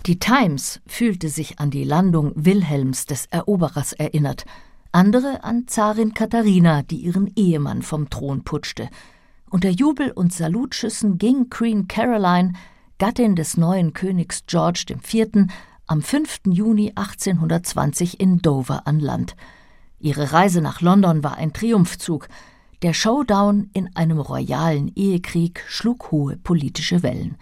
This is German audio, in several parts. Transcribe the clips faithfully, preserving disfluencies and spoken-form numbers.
Die Times fühlte sich an die Landung Wilhelms des Eroberers erinnert, andere an Zarin Katharina, die ihren Ehemann vom Thron putschte. Unter Jubel und Salutschüssen ging Queen Caroline, Gattin des neuen Königs George der Vierte., am fünften Juni achtzehnhundertzwanzig in Dover an Land. Ihre Reise nach London war ein Triumphzug. Der Showdown in einem royalen Ehekrieg schlug hohe politische Wellen.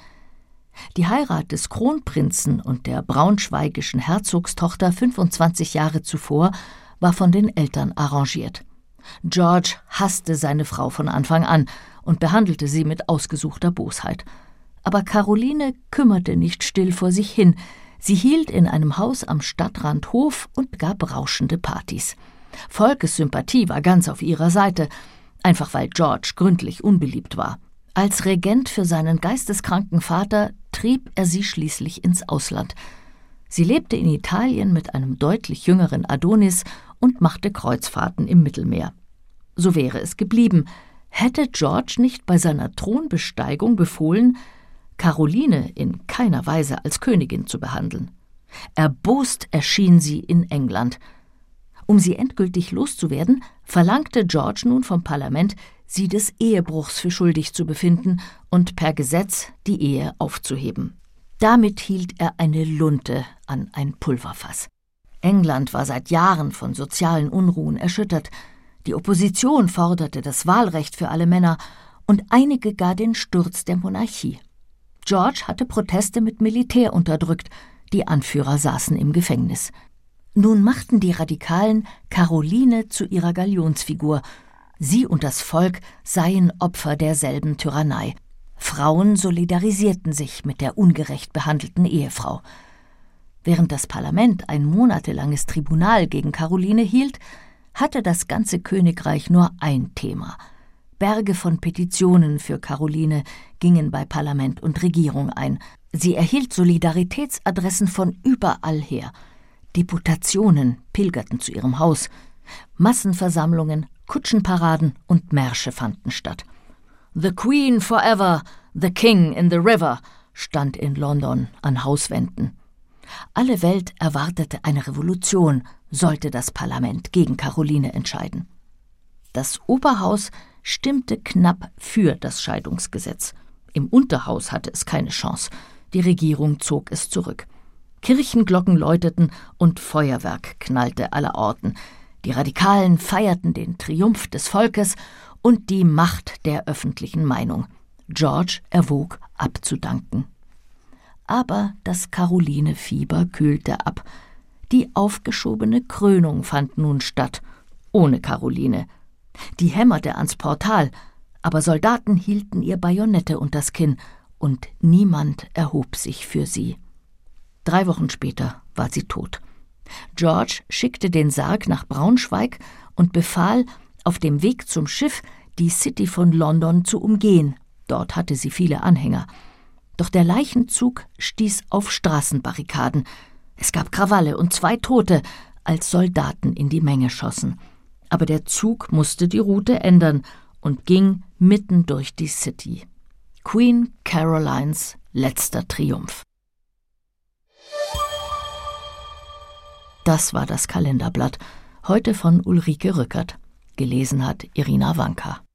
Die Heirat des Kronprinzen und der braunschweigischen Herzogstochter fünfundzwanzig Jahre zuvor war von den Eltern arrangiert. George hasste seine Frau von Anfang an und behandelte sie mit ausgesuchter Bosheit. Aber Caroline kümmerte nicht still vor sich hin. Sie hielt in einem Haus am Stadtrand Hof und gab rauschende Partys. Volkes Sympathie war ganz auf ihrer Seite, einfach weil George gründlich unbeliebt war. Als Regent für seinen geisteskranken Vater trieb er sie schließlich ins Ausland. Sie lebte in Italien mit einem deutlich jüngeren Adonis und machte Kreuzfahrten im Mittelmeer. So wäre es geblieben, hätte George nicht bei seiner Thronbesteigung befohlen, Caroline in keiner Weise als Königin zu behandeln. Erbost erschien sie in England. Um sie endgültig loszuwerden, verlangte George nun vom Parlament, sie des Ehebruchs für schuldig zu befinden und per Gesetz die Ehe aufzuheben. Damit hielt er eine Lunte an ein Pulverfass. England war seit Jahren von sozialen Unruhen erschüttert. Die Opposition forderte das Wahlrecht für alle Männer und einige gar den Sturz der Monarchie. George hatte Proteste mit Militär unterdrückt, die Anführer saßen im Gefängnis. Nun machten die Radikalen Caroline zu ihrer Galionsfigur. Sie und das Volk seien Opfer derselben Tyrannei. Frauen solidarisierten sich mit der ungerecht behandelten Ehefrau. Während das Parlament ein monatelanges Tribunal gegen Caroline hielt, hatte das ganze Königreich nur ein Thema. Berge von Petitionen für Caroline gingen bei Parlament und Regierung ein. Sie erhielt Solidaritätsadressen von überall her. Deputationen pilgerten zu ihrem Haus. Massenversammlungen, Kutschenparaden und Märsche fanden statt. »The Queen forever, the King in the river« stand in London an Hauswänden. Alle Welt erwartete eine Revolution, sollte das Parlament gegen Caroline entscheiden. Das Oberhaus stimmte knapp für das Scheidungsgesetz. Im Unterhaus hatte es keine Chance. Die Regierung zog es zurück. Kirchenglocken läuteten und Feuerwerk knallte allerorten. Die Radikalen feierten den Triumph des Volkes und die Macht der öffentlichen Meinung. George erwog, abzudanken. Aber das Caroline-Fieber kühlte ab. Die aufgeschobene Krönung fand nun statt, ohne Caroline. Die hämmerte ans Portal, aber Soldaten hielten ihr Bajonette unters Kinn und niemand erhob sich für sie. Drei Wochen später war sie tot. George schickte den Sarg nach Braunschweig und befahl, auf dem Weg zum Schiff die City von London zu umgehen. Dort hatte sie viele Anhänger. Doch der Leichenzug stieß auf Straßenbarrikaden. Es gab Krawalle und zwei Tote, als Soldaten in die Menge schossen. Aber der Zug musste die Route ändern und ging mitten durch die City. Queen Carolines letzter Triumph. Das war das Kalenderblatt, heute von Ulrike Rückert. Gelesen hat Irina Wanka.